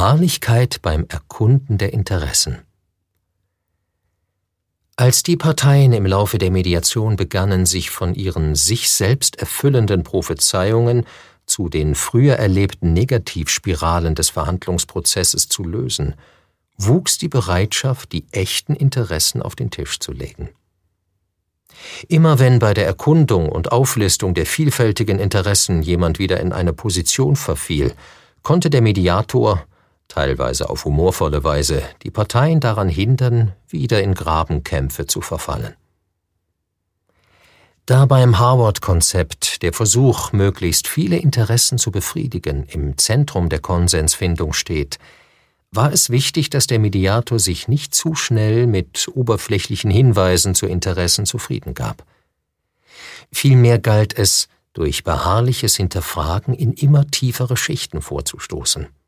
Beharrlichkeit beim Erkunden der Interessen. Als die Parteien im Laufe der Mediation begannen, sich von ihren sich selbst erfüllenden Prophezeiungen zu den früher erlebten Negativspiralen des Verhandlungsprozesses zu lösen, wuchs die Bereitschaft, die echten Interessen auf den Tisch zu legen. Immer wenn bei der Erkundung und Auflistung der vielfältigen Interessen jemand wieder in eine Position verfiel, konnte der Mediator, teilweise auf humorvolle Weise, die Parteien daran hindern, wieder in Grabenkämpfe zu verfallen. Da beim Harvard-Konzept der Versuch, möglichst viele Interessen zu befriedigen, im Zentrum der Konsensfindung steht, war es wichtig, dass der Mediator sich nicht zu schnell mit oberflächlichen Hinweisen zu Interessen zufrieden gab. Vielmehr galt es, durch beharrliches Hinterfragen in immer tiefere Schichten vorzustoßen.